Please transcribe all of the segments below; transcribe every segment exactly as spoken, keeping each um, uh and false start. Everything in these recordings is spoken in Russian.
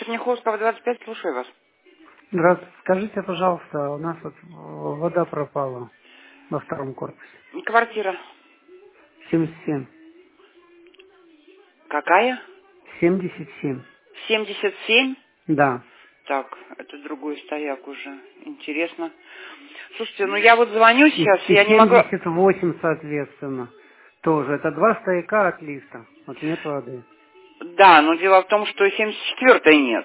Черняховского, двадцать пять, слушаю вас. Здравствуйте. Скажите, пожалуйста, у нас вот вода пропала во втором корпусе. Квартира. семьдесят семь. Какая? семьдесят семь. семьдесят семь? Да. Так, это другой стояк уже. Интересно. Слушайте, ну я вот звоню И, сейчас, и и я не могу... семьдесят восемь, соответственно, тоже. Это два стояка от лифта. Вот нет воды. Да, но дело в том, что семьдесят четвёртой нет.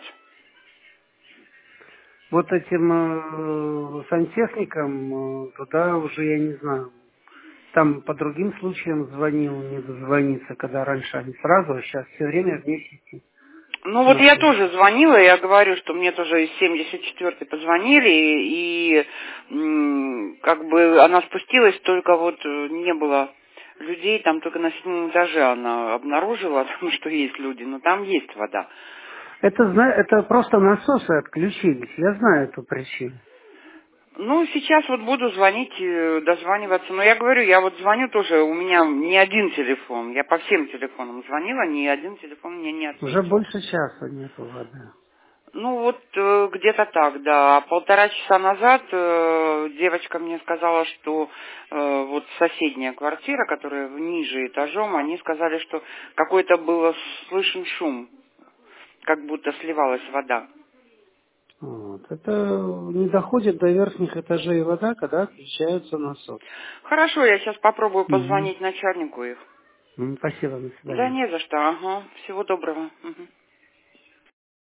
Вот этим э, сантехникам э, туда уже, я не знаю, там по другим случаям звонил, не дозвониться, когда раньше они сразу, а сейчас все время вместе Ну вот я тоже находятся. звонила, я говорю, что мне тоже из семьдесят четвёртой позвонили, и м, как бы она спустилась, только вот э, не было людей, там только на седьмом этаже она обнаружила, что есть люди, но там есть вода. Это, зна- это просто насосы отключились. Я знаю эту причину. Ну, сейчас вот буду звонить, э, дозваниваться. Но я говорю, я вот звоню тоже, у меня не один телефон. Я по всем телефонам звонила, ни один телефон мне не Уже ответил. больше часа нету воды. Ну, вот э, где-то так, да. Полтора часа назад э, девочка мне сказала, что э, вот соседняя квартира, которая ниже этажом, они сказали, что какой-то был слышен шум, как будто сливалась вода. Вот. Это не доходит до верхних этажей вода, когда отключаются насосы. Хорошо, я сейчас попробую Мгм. позвонить начальнику их. М, Спасибо, до Да свидания. не за что, ага. Всего доброго. Мгм.